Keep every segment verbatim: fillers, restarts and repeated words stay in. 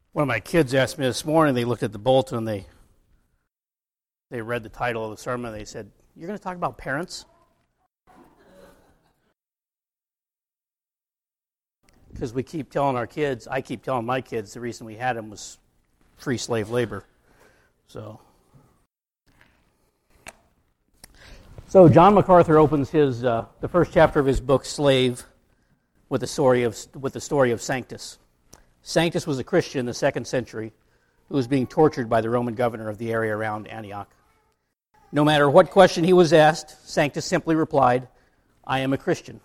One of my kids asked me this morning, they looked at the bulletin, they they read the title of the sermon, and they said, "You're going to talk about parents?" Because we keep telling our kids, I keep telling my kids, the reason we had them was free slave labor. So, so John MacArthur opens his uh, the first chapter of his book, Slave, with the story of with the story of Sanctus. Sanctus was a Christian in the second century who was being tortured by the Roman governor of the area around Antioch. No matter what question he was asked, Sanctus simply replied, "I am a Christian."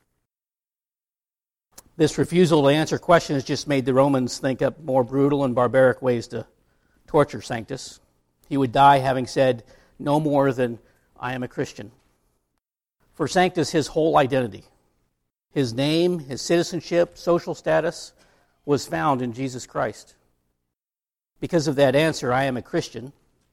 This refusal to answer questions just made the Romans think up more brutal and barbaric ways to torture Sanctus. He would die having said no more than, "I am a Christian." For Sanctus, his whole identity, his name, his citizenship, social status, was found in Jesus Christ. Because of that answer, "I am a Christian,"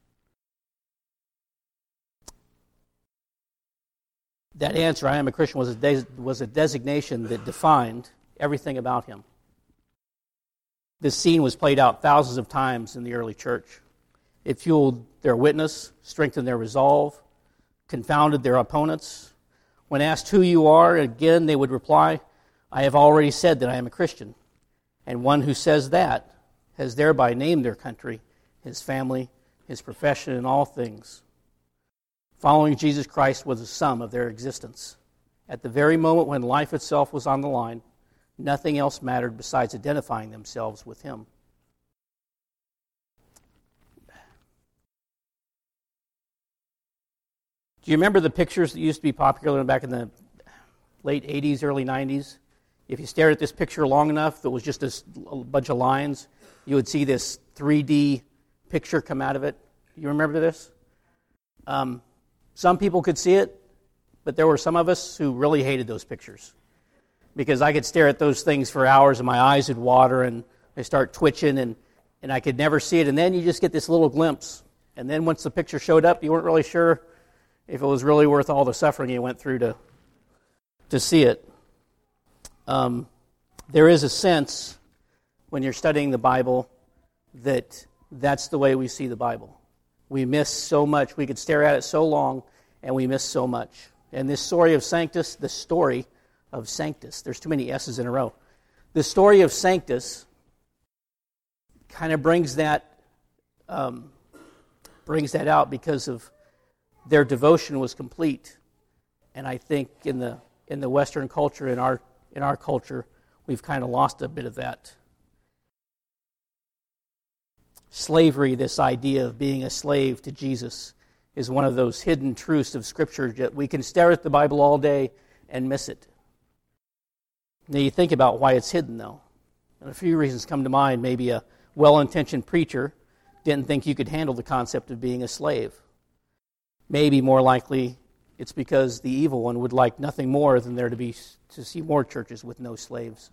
that answer, "I am a Christian," was a, de- was a designation that defined everything about him. This scene was played out thousands of times in the early church. It fueled their witness, strengthened their resolve, confounded their opponents. When asked who you are, again they would reply, "I have already said that I am a Christian." And one who says that has thereby named their country, his family, his profession, and all things. Following Jesus Christ was the sum of their existence. At the very moment when life itself was on the line, nothing else mattered besides identifying themselves with him. Do you remember the pictures that used to be popular back in the late eighties, early nineties? If you stared at this picture long enough that was just a bunch of lines, you would see this three D picture come out of it. You remember this? Um, some people could see it, but there were some of us who really hated those pictures. Because I could stare at those things for hours and my eyes would water and they start twitching and, and I could never see it. And then you just get this little glimpse. And then once the picture showed up, you weren't really sure if it was really worth all the suffering you went through to, to see it. Um, there is a sense when you're studying the Bible that that's the way we see the Bible. We miss so much. We could stare at it so long and we miss so much. And this story of Sanctus, the story of Sanctus. There's too many S's in a row. The story of Sanctus kind of brings that um, brings that out because of their devotion was complete. And I think in the in the Western culture, in our in our culture, we've kind of lost a bit of that. Slavery, this idea of being a slave to Jesus, is one of those hidden truths of Scripture that we can stare at the Bible all day and miss it. Now you think about why it's hidden, though. And a few reasons come to mind. Maybe a well-intentioned preacher didn't think you could handle the concept of being a slave. Maybe more likely it's because the evil one would like nothing more than there to be to see more churches with no slaves.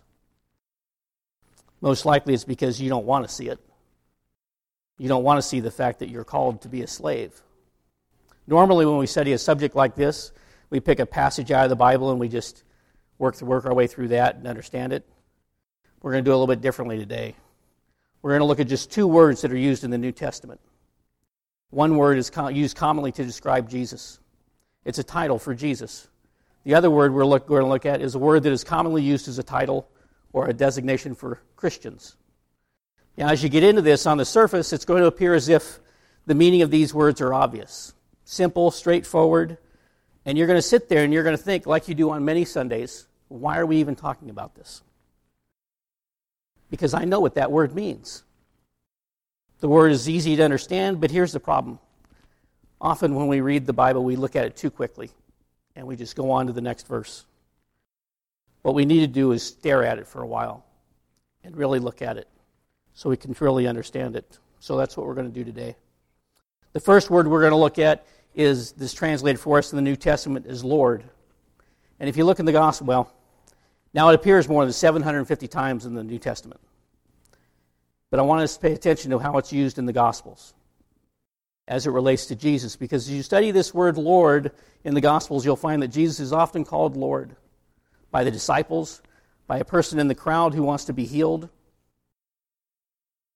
Most likely it's because you don't want to see it. You don't want to see the fact that you're called to be a slave. Normally when we study a subject like this, we pick a passage out of the Bible and we just work to work our way through that and understand it. We're going to do it a little bit differently today. We're going to look at just two words that are used in the New Testament. One word is used commonly to describe Jesus. It's a title for Jesus. The other word we're look, going to look at is a word that is commonly used as a title or a designation for Christians. Now, as you get into this, on the surface, it's going to appear as if the meaning of these words are obvious, simple, straightforward, and you're going to sit there and you're going to think, like you do on many Sundays, why are we even talking about this? Because I know what that word means. The word is easy to understand, but here's the problem. Often when we read the Bible, we look at it too quickly, and we just go on to the next verse. What we need to do is stare at it for a while and really look at it so we can really understand it. So that's what we're going to do today. The first word we're going to look at is this translated for us in the New Testament as Lord. And if you look in the Gospel, well, now it appears more than seven hundred fifty times in the New Testament. But I want us to pay attention to how it's used in the Gospels as it relates to Jesus. Because as you study this word Lord in the Gospels, you'll find that Jesus is often called Lord by the disciples, by a person in the crowd who wants to be healed.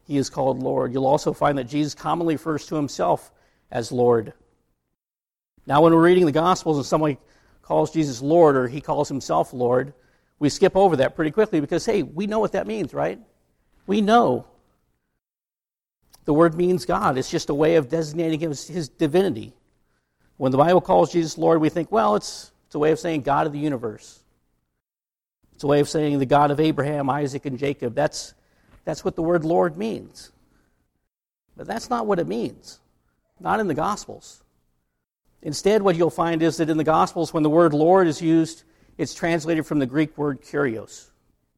he is called Lord. You'll also find that Jesus commonly refers to himself as Lord. Now, when we're reading the Gospels and somebody calls Jesus Lord or he calls himself Lord, we skip over that pretty quickly because, hey, we know what that means, right? We know the word means God. It's just a way of designating him as his divinity. When the Bible calls Jesus Lord, we think, well, it's, it's a way of saying God of the universe. It's a way of saying the God of Abraham, Isaac, and Jacob. That's, that's what the word Lord means. But that's not what it means. Not in the Gospels. Instead, what you'll find is that in the Gospels, when the word Lord is used, it's translated from the Greek word kurios.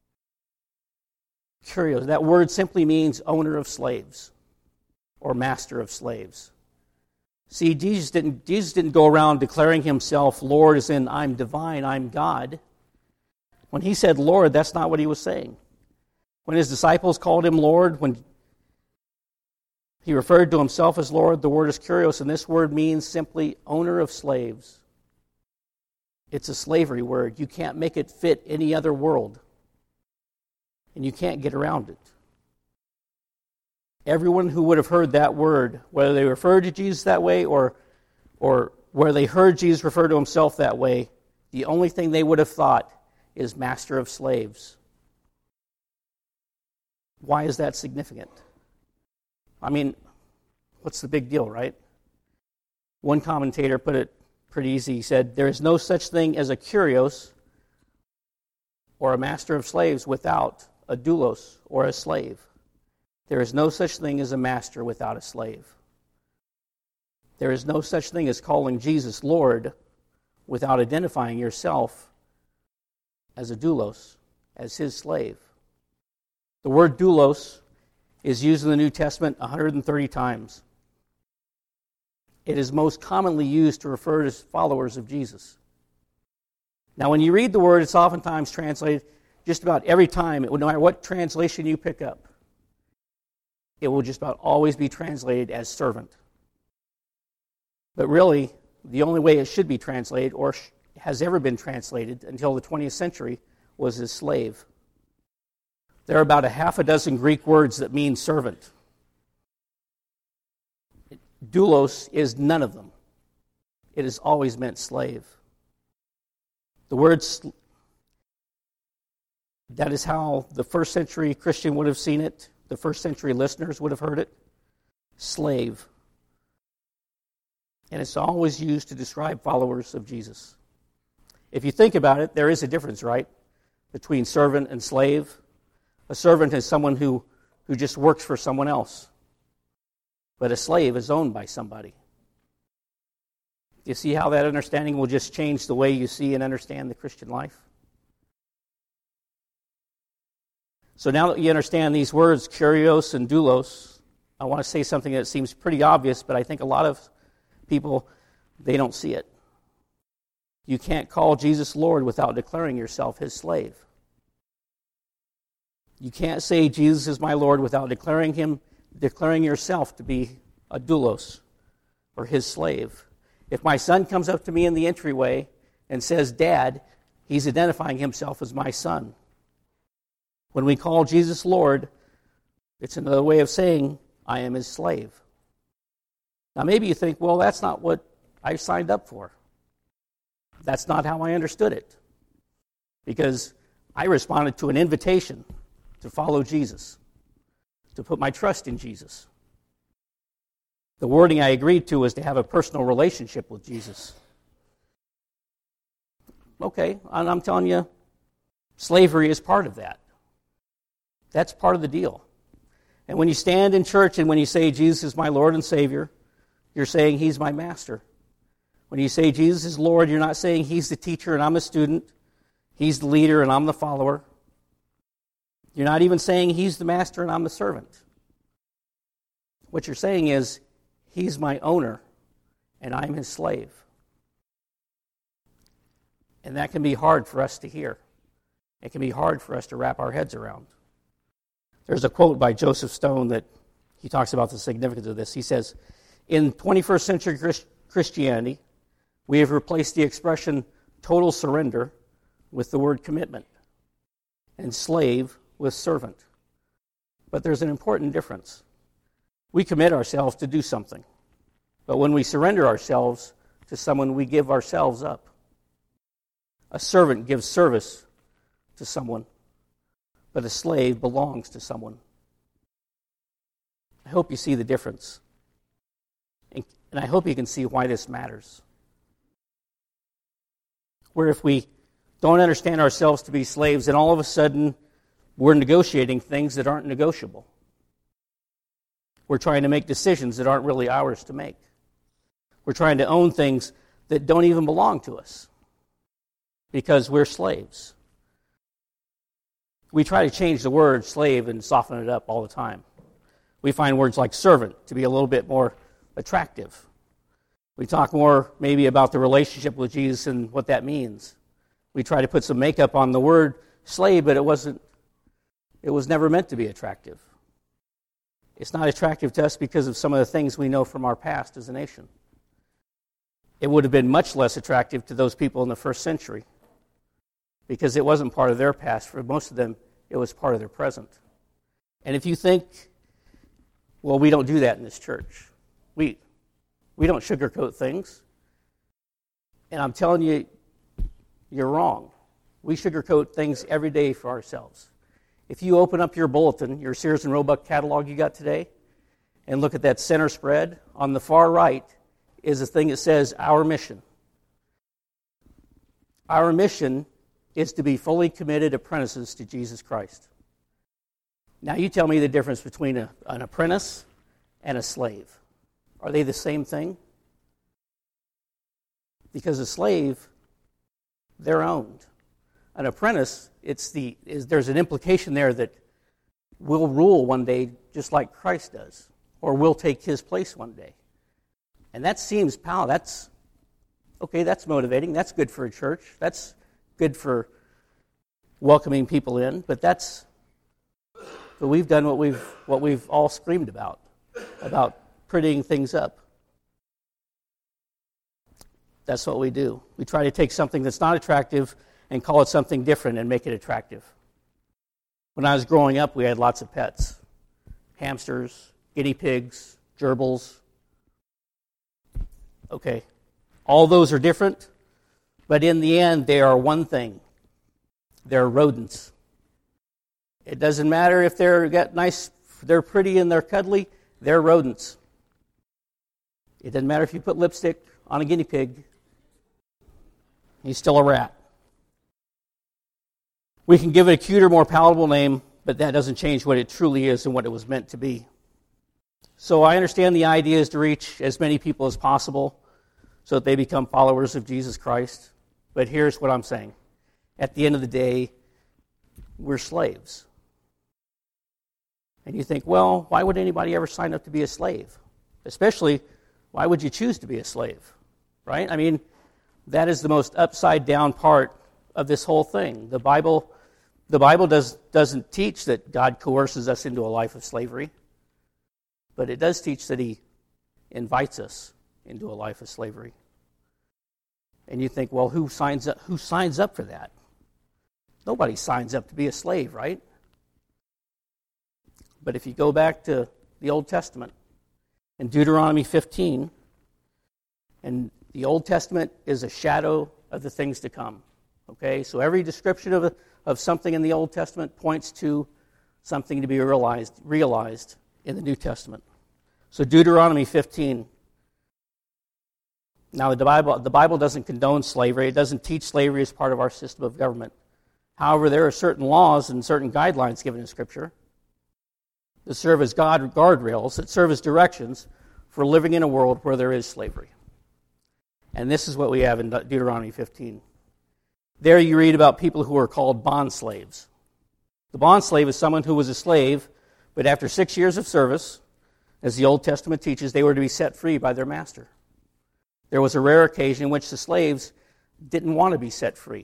Kurios. That word simply means owner of slaves or master of slaves. See, Jesus didn't, Jesus didn't go around declaring himself Lord as in, I'm divine, I'm God. When he said Lord, that's not what he was saying. When his disciples called him Lord, when he referred to himself as Lord, the word is kurios, and this word means simply owner of slaves. It's a slavery word. You can't make it fit any other world, and you can't get around it. Everyone who would have heard that word, whether they referred to Jesus that way or, or where they heard Jesus refer to himself that way, the only thing they would have thought is master of slaves. Why is that significant? I mean, what's the big deal, right? One commentator put it pretty easy. He said, there is no such thing as a kurios or a master of slaves without a doulos or a slave. There is no such thing as a master without a slave. There is no such thing as calling Jesus Lord without identifying yourself as a doulos, as his slave. The word doulos is used in the New Testament one hundred thirty times. It is most commonly used to refer to followers of Jesus. Now, when you read the word, it's oftentimes translated just about every time, no matter what translation you pick up, it will just about always be translated as servant. But really, the only way it should be translated, or has ever been translated until the twentieth century, was as slave. There are about a half a dozen Greek words that mean servant. Doulos is none of them. It has always meant slave. The word, sl- that is how the first century Christian would have seen it. The first century listeners would have heard it. Slave. And it's always used to describe followers of Jesus. If you think about it, there is a difference, right, between servant and slave. A servant is someone who, who just works for someone else. But a slave is owned by somebody. Do you see how that understanding will just change the way you see and understand the Christian life? So now that you understand these words, kurios and doulos, I want to say something that seems pretty obvious, but I think a lot of people, they don't see it. You can't call Jesus Lord without declaring yourself his slave. You can't say Jesus is my Lord without declaring him, declaring yourself to be a doulos or his slave. If my son comes up to me in the entryway and says, Dad, he's identifying himself as my son. When we call Jesus Lord, it's another way of saying, I am his slave. Now maybe you think, well, that's not what I signed up for. That's not how I understood it. Because I responded to an invitation to follow Jesus, to put my trust in Jesus. The wording I agreed to was to have a personal relationship with Jesus. Okay, and I'm telling you, slavery is part of that. That's part of the deal. And when you stand in church and when you say Jesus is my Lord and Savior, you're saying he's my master. When you say Jesus is Lord, you're not saying he's the teacher and I'm a student. He's the leader and I'm the follower. You're not even saying he's the master and I'm the servant. What you're saying is, he's my owner and I'm his slave. And that can be hard for us to hear. It can be hard for us to wrap our heads around. There's a quote by Joseph Stone that he talks about the significance of this. He says, in twenty-first century Christ- Christianity, we have replaced the expression total surrender with the word commitment, and slave with servant. But there's an important difference. We commit ourselves to do something. But when we surrender ourselves to someone, we give ourselves up. A servant gives service to someone, but a slave belongs to someone. I hope you see the difference. And I hope you can see why this matters. Where if we don't understand ourselves to be slaves, then all of a sudden we're negotiating things that aren't negotiable. We're trying to make decisions that aren't really ours to make. We're trying to own things that don't even belong to us because we're slaves. We try to change the word slave and soften it up all the time. We find words like servant to be a little bit more attractive. We talk more maybe about the relationship with Jesus and what that means. We try to put some makeup on the word slave, but it wasn't, it was never meant to be attractive. It's not attractive to us because of some of the things we know from our past as a nation. It would have been much less attractive to those people in the first century because it wasn't part of their past. For most of them, it was part of their present. And if you think, well, we don't do that in this church. We we don't sugarcoat things. And I'm telling you, you're wrong. We sugarcoat things every day for ourselves. If you open up your bulletin, your Sears and Roebuck catalog you got today, and look at that center spread, on the far right is a thing that says our mission. Our mission is to be fully committed apprentices to Jesus Christ. Now you tell me the difference between a, an apprentice and a slave. Are they the same thing? Because a slave, they're owned. An apprentice, it's the is there's an implication there that we'll rule one day just like Christ does, or we'll take his place one day. And that seems, pal, that's, okay, that's motivating. That's good for a church. That's good for welcoming people in. But that's, but we've done what we've what we've all screamed about, about prettying things up. That's what we do. We try to take something that's not attractive and call it something different and make it attractive. When I was growing up, we had lots of pets. Hamsters, guinea pigs, gerbils. Okay, all those are different, but in the end, they are one thing. They're rodents. It doesn't matter if they're got nice, they're pretty and they're cuddly, they're rodents. It doesn't matter if you put lipstick on a guinea pig, he's still a rat. We can give it a cuter, more palatable name, but that doesn't change what it truly is and what it was meant to be. So I understand the idea is to reach as many people as possible so that they become followers of Jesus Christ. But here's what I'm saying. At the end of the day, we're slaves. And you think, well, why would anybody ever sign up to be a slave? Especially, why would you choose to be a slave? Right? I mean, that is the most upside down part of this whole thing. The Bible, the Bible does, doesn't teach that God coerces us into a life of slavery. But it does teach that he invites us into a life of slavery. And you think, well, who signs up, who signs up for that? Nobody signs up to be a slave, right? But if you go back to the Old Testament, in Deuteronomy fifteen, and the Old Testament is a shadow of the things to come. Okay, so every description of, a, of something in the Old Testament points to something to be realized, realized in the New Testament. So Deuteronomy fifteen. Now the Bible, the Bible doesn't condone slavery. It doesn't teach slavery as part of our system of government. However, there are certain laws and certain guidelines given in Scripture that serve as God guardrails, that serve as directions for living in a world where there is slavery. And this is what we have in Deuteronomy fifteen. There you read about people who are called bond slaves. The bond slave is someone who was a slave, but after six years of service, as the Old Testament teaches, they were to be set free by their master. There was a rare occasion in which the slaves didn't want to be set free.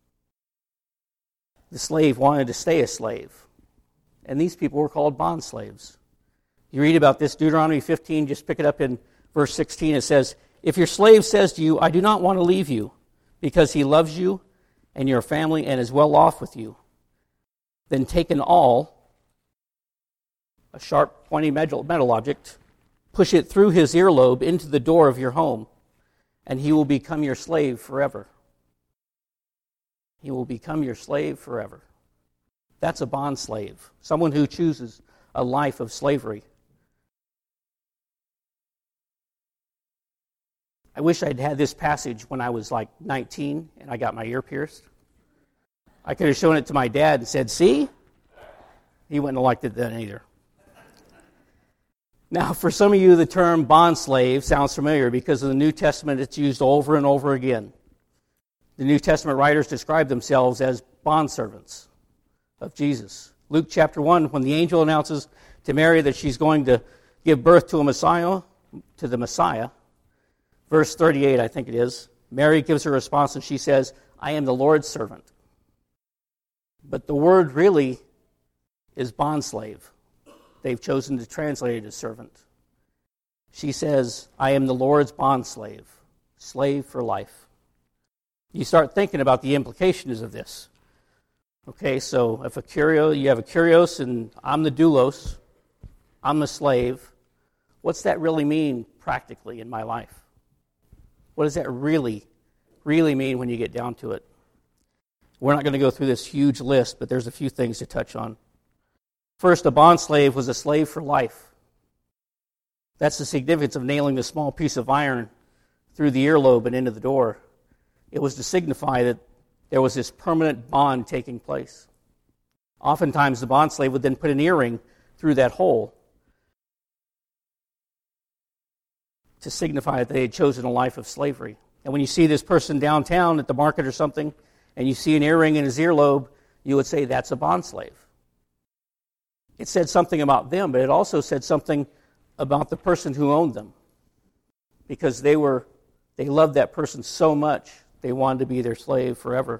The slave wanted to stay a slave. And these people were called bond slaves. You read about this, Deuteronomy fifteen, just pick it up in verse sixteen. It says, if your slave says to you, I do not want to leave you, because he loves you and your family and is well off with you, then take an awl a sharp, pointy metal, metal object, push it through his earlobe into the door of your home, and he will become your slave forever. He will become your slave forever. That's a bond slave, someone who chooses a life of slavery. I wish I'd had this passage when I was like nineteen and I got my ear pierced. I could have shown it to my dad and said, see? He wouldn't have liked it then either. Now, for some of you, the term bond slave sounds familiar because in the New Testament it's used over and over again. The New Testament writers describe themselves as bondservants of Jesus. Luke chapter one, when the angel announces to Mary that she's going to give birth to a Messiah, to the Messiah, verse thirty-eight, I think it is, Mary gives her response and she says, I am the Lord's servant. But the word really is bondslave. They've chosen to translate it as servant. She says, I am the Lord's bondslave, slave for life. You start thinking about the implications of this. Okay, so if a curio, you have a kurios and I'm the doulos, I'm the slave, what's that really mean practically in my life? What does that really, really mean when you get down to it? We're not going to go through this huge list, but there's a few things to touch on. First, a bondslave was a slave for life. That's the significance of nailing a small piece of iron through the earlobe and into the door. It was to signify that there was this permanent bond taking place. Oftentimes, the bondslave would then put an earring through that hole to signify that they had chosen a life of slavery. And when you see this person downtown at the market or something, and you see an earring in his earlobe, you would say that's a bondslave. It said something about them, but it also said something about the person who owned them. Because they were, they loved that person so much, they wanted to be their slave forever.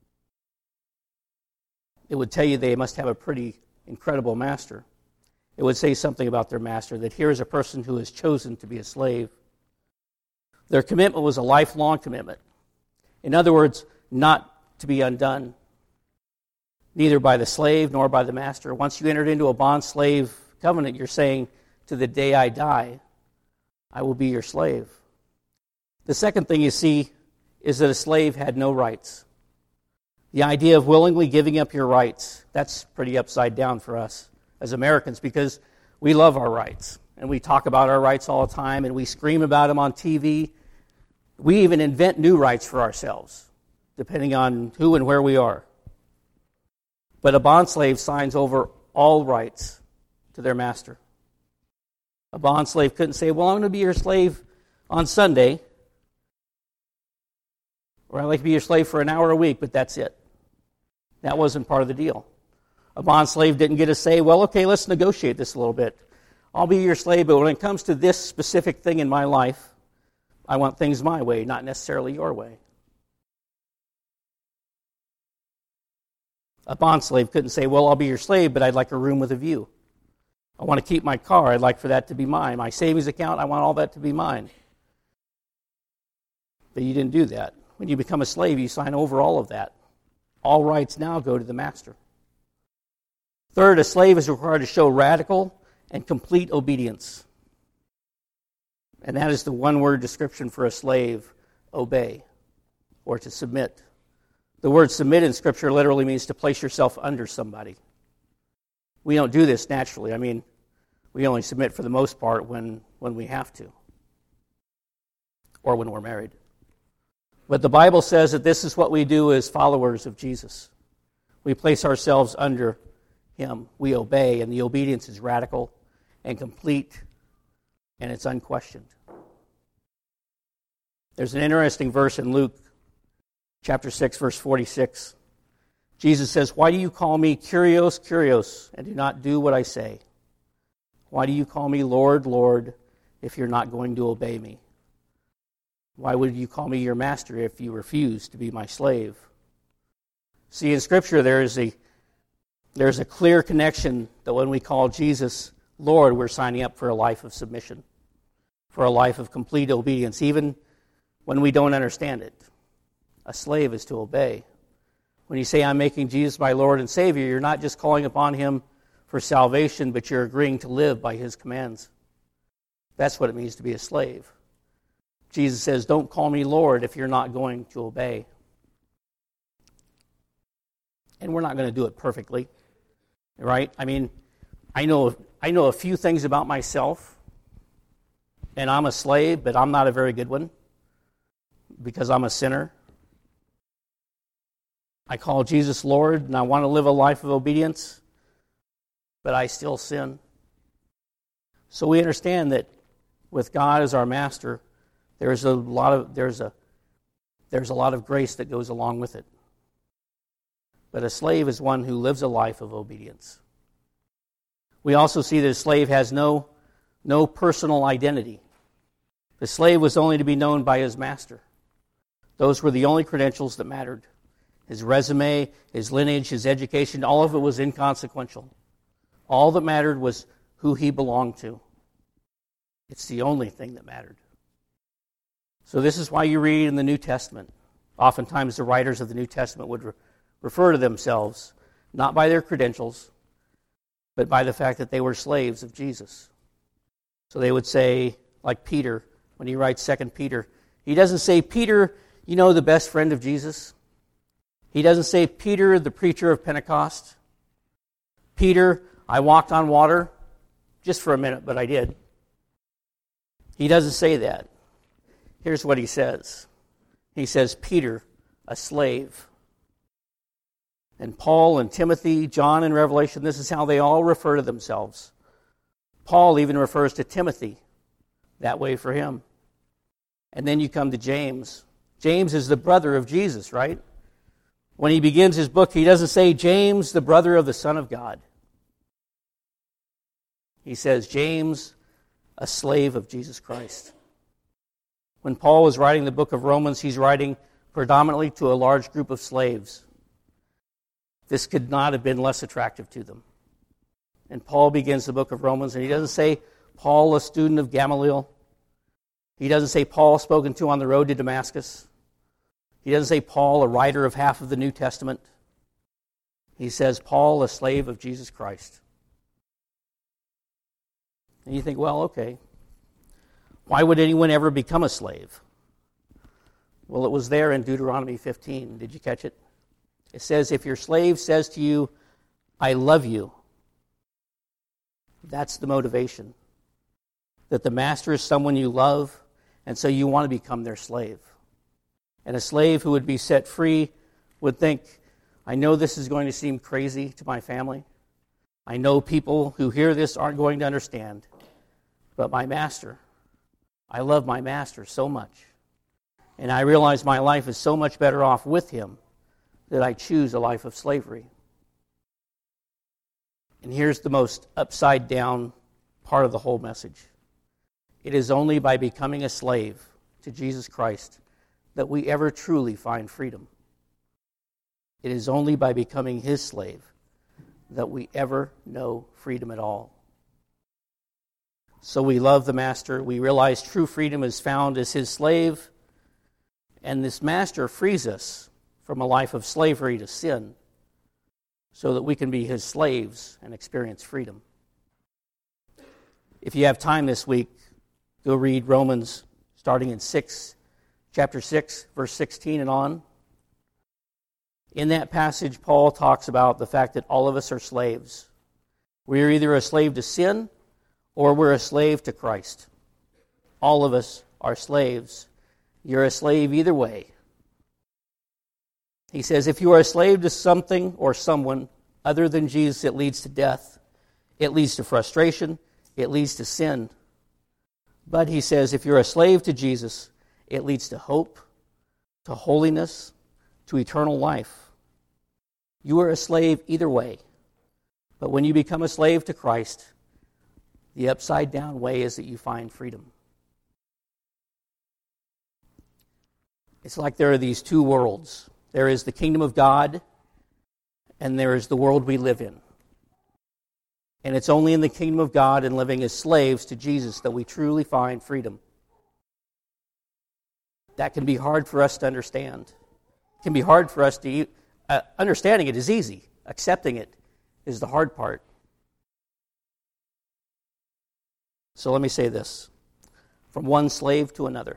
It would tell you they must have a pretty incredible master. It would say something about their master, that here is a person who has chosen to be a slave. Their commitment was a lifelong commitment. In other words, not to be undone, neither by the slave nor by the master. Once you entered into a bond-slave covenant, you're saying, to the day I die, I will be your slave. The second thing you see is that a slave had no rights. The idea of willingly giving up your rights, that's pretty upside down for us as Americans because we love our rights. And we talk about our rights all the time, and we scream about them on T V. We even invent new rights for ourselves, depending on who and where we are. But a bondslave signs over all rights to their master. A bondslave couldn't say, well, I'm going to be your slave on Sunday, or I'd like to be your slave for an hour a week, but that's it. That wasn't part of the deal. A bondslave didn't get to say, well, okay, let's negotiate this a little bit. I'll be your slave, but when it comes to this specific thing in my life, I want things my way, not necessarily your way. A bondslave couldn't say, well, I'll be your slave, but I'd like a room with a view. I want to keep my car. I'd like for that to be mine. My savings account, I want all that to be mine. But you didn't do that. When you become a slave, you sign over all of that. All rights now go to the master. Third, a slave is required to show radical and complete obedience. And that is the one-word description for a slave, obey, or to submit. The word submit in Scripture literally means to place yourself under somebody. We don't do this naturally. I mean, we only submit for the most part when, when we have to, or when we're married. But the Bible says that this is what we do as followers of Jesus. We place ourselves under Him. We obey, and the obedience is radical and complete, and it's unquestioned. There's an interesting verse in Luke chapter six, verse forty-six. Jesus says, why do you call me Kyrios, Kyrios, and do not do what I say? Why do you call me Lord, Lord, if you're not going to obey me? Why would you call me your master if you refuse to be my slave? See, in Scripture, there is a there's a clear connection that when we call Jesus Lord, we're signing up for a life of submission, for a life of complete obedience, even when we don't understand it. A slave is to obey. When you say, I'm making Jesus my Lord and Savior, you're not just calling upon Him for salvation, but you're agreeing to live by his commands. That's what it means to be a slave. Jesus says, don't call me Lord if you're not going to obey. And we're not going to do it perfectly, right? I mean, I know I know a few things about myself, and I'm a slave, but I'm not a very good one because I'm a sinner. I call Jesus Lord, and I want to live a life of obedience, but I still sin. So we understand that with God as our master, there's a lot of there's a there's a lot of grace that goes along with it. But a slave is one who lives a life of obedience. We also see that a slave has no, no personal identity. The slave was only to be known by his master. Those were the only credentials that mattered. His resume, his lineage, his education, all of it was inconsequential. All that mattered was who he belonged to. It's the only thing that mattered. So this is why you read in the New Testament. Oftentimes the writers of the New Testament would re- refer to themselves not by their credentials, but by the fact that they were slaves of Jesus. So they would say, like Peter, when he writes Second Peter, he doesn't say, Peter, you know, the best friend of Jesus. He doesn't say, Peter, the preacher of Pentecost. Peter, I walked on water, just for a minute, but I did. He doesn't say that. Here's what he says. He says, Peter, a slave. And Paul and Timothy, John in Revelation, this is how they all refer to themselves. Paul even refers to Timothy that way for him. And then you come to James. James is the brother of Jesus, right? When he begins his book, he doesn't say, James, the brother of the Son of God. He says, James, a slave of Jesus Christ. When Paul was writing the book of Romans, he's writing predominantly to a large group of slaves. This could not have been less attractive to them. And Paul begins the book of Romans, and he doesn't say, Paul, a student of Gamaliel. He doesn't say, Paul, spoken to on the road to Damascus. He doesn't say, Paul, a writer of half of the New Testament. He says, Paul, a slave of Jesus Christ. And you think, well, okay, why would anyone ever become a slave? Well, it was there in Deuteronomy fifteen. Did you catch it? It says, if your slave says to you, I love you, that's the motivation. That the master is someone you love, and so you want to become their slave. And a slave who would be set free would think, I know this is going to seem crazy to my family. I know people who hear this aren't going to understand. But my master, I love my master so much. And I realize my life is so much better off with him that I choose a life of slavery. And here's the most upside down part of the whole message. It is only by becoming a slave to Jesus Christ that we ever truly find freedom. It is only by becoming his slave that we ever know freedom at all. So we love the master. We realize true freedom is found as his slave. And this master frees us from a life of slavery to sin so that we can be his slaves and experience freedom. If you have time this week, go read Romans starting in six, chapter six, verse sixteen and on. In that passage, Paul talks about the fact that all of us are slaves. We are either a slave to sin or we're a slave to Christ. All of us are slaves. You're a slave either way. He says, if you are a slave to something or someone other than Jesus, it leads to death. It leads to frustration. It leads to sin. But he says, if you're a slave to Jesus, it leads to hope, to holiness, to eternal life. You are a slave either way. But when you become a slave to Christ, the upside down way is that you find freedom. It's like there are these two worlds. There is the kingdom of God, and there is the world we live in. And it's only in the kingdom of God and living as slaves to Jesus that we truly find freedom. That can be hard for us to understand. It can be hard for us to... Uh, understanding it is easy. Accepting it is the hard part. So let me say this. From one slave to another.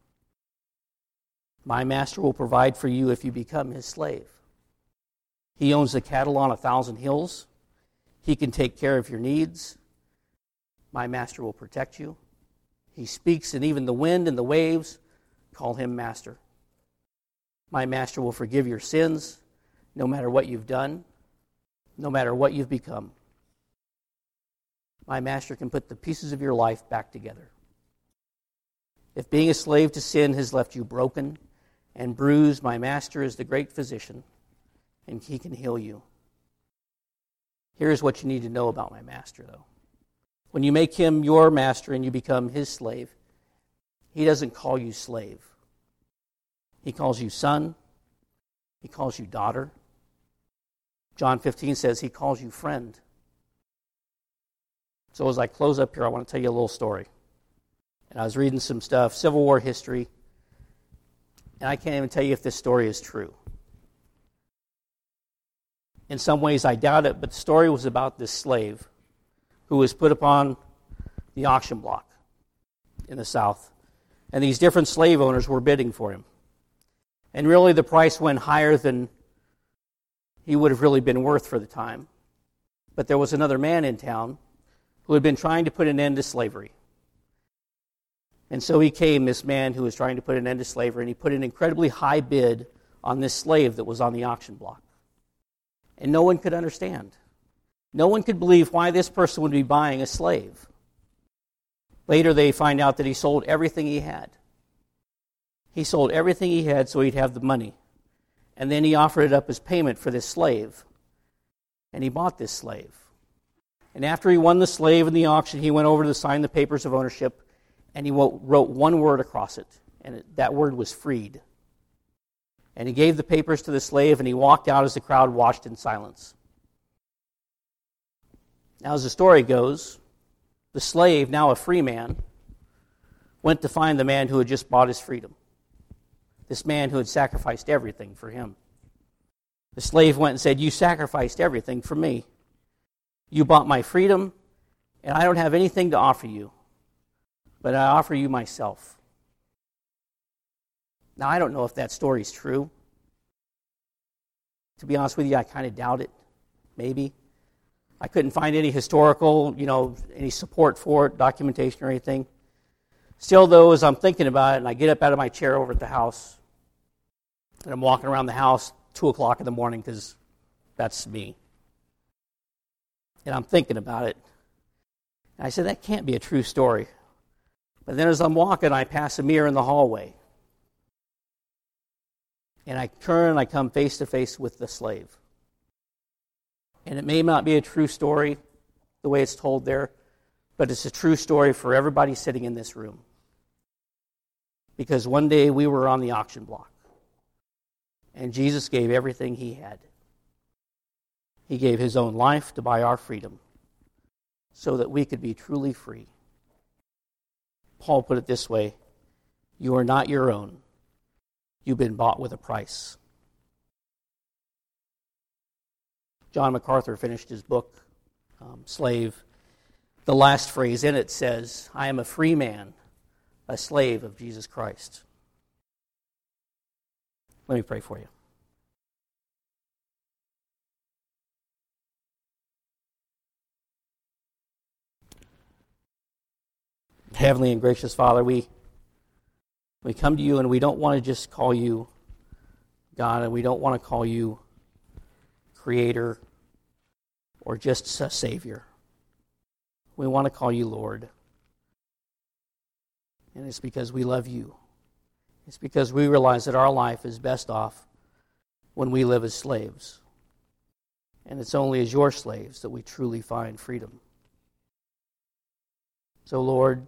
My master will provide for you if you become his slave. He owns the cattle on a thousand hills. He can take care of your needs. My master will protect you. He speaks, and even the wind and the waves call him master. My master will forgive your sins, no matter what you've done, no matter what you've become. My master can put the pieces of your life back together. If being a slave to sin has left you broken and bruised, my master is the great physician, and he can heal you. Here's what you need to know about my master, though. When you make him your master and you become his slave, he doesn't call you slave. He calls you son. He calls you daughter. John fifteen says he calls you friend. So as I close up here, I want to tell you a little story. And I was reading some stuff, Civil War history, and I can't even tell you if this story is true. In some ways, I doubt it, but the story was about this slave who was put upon the auction block in the South. And these different slave owners were bidding for him. And really, the price went higher than he would have really been worth for the time. But there was another man in town who had been trying to put an end to slavery. And so he came, this man who was trying to put an end to slavery, and he put an incredibly high bid on this slave that was on the auction block. And no one could understand. No one could believe why this person would be buying a slave. Later they find out that he sold everything he had. He sold everything he had so he'd have the money. And then he offered it up as payment for this slave. And he bought this slave. And after he won the slave in the auction, he went over to sign the papers of ownership, and he wrote one word across it, and it, that word was freed. And he gave the papers to the slave, and he walked out as the crowd watched in silence. Now, as the story goes, the slave, now a free man, went to find the man who had just bought his freedom. This man who had sacrificed everything for him. The slave went and said, "You sacrificed everything for me. You bought my freedom, and I don't have anything to offer you, but I offer you myself." Now, I don't know if that story is true. To be honest with you, I kind of doubt it. Maybe. I couldn't find any historical, you know, any support for it, documentation or anything. Still, though, as I'm thinking about it, and I get up out of my chair over at the house, and I'm walking around the house two o'clock in the morning, because that's me. And I'm thinking about it. And I said, that can't be a true story. But then as I'm walking, I pass a mirror in the hallway. And I turn and I come face to face with the slave. And it may not be a true story the way it's told there, but it's a true story for everybody sitting in this room. Because one day we were on the auction block. And Jesus gave everything he had. He gave his own life to buy our freedom so that we could be truly free. Paul put it this way, "You are not your own. You've been bought with a price." John MacArthur finished his book, um, Slave. The last phrase in it says, "I am a free man, a slave of Jesus Christ." Let me pray for you. Heavenly and gracious Father, we we come to you and we don't want to just call you God, and we don't want to call you Creator or just a Savior. We want to call you Lord. And it's because we love you. It's because we realize that our life is best off when we live as slaves. And it's only as your slaves that we truly find freedom. So, Lord,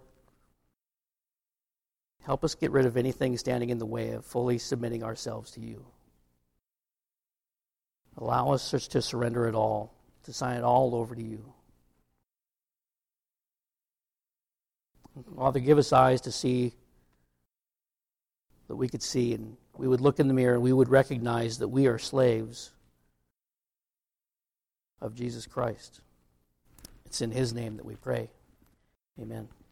help us get rid of anything standing in the way of fully submitting ourselves to you. Allow us to surrender it all, to sign it all over to you. Father, give us eyes to see that we could see, and we would look in the mirror and we would recognize that we are slaves of Jesus Christ. It's in his name that we pray. Amen.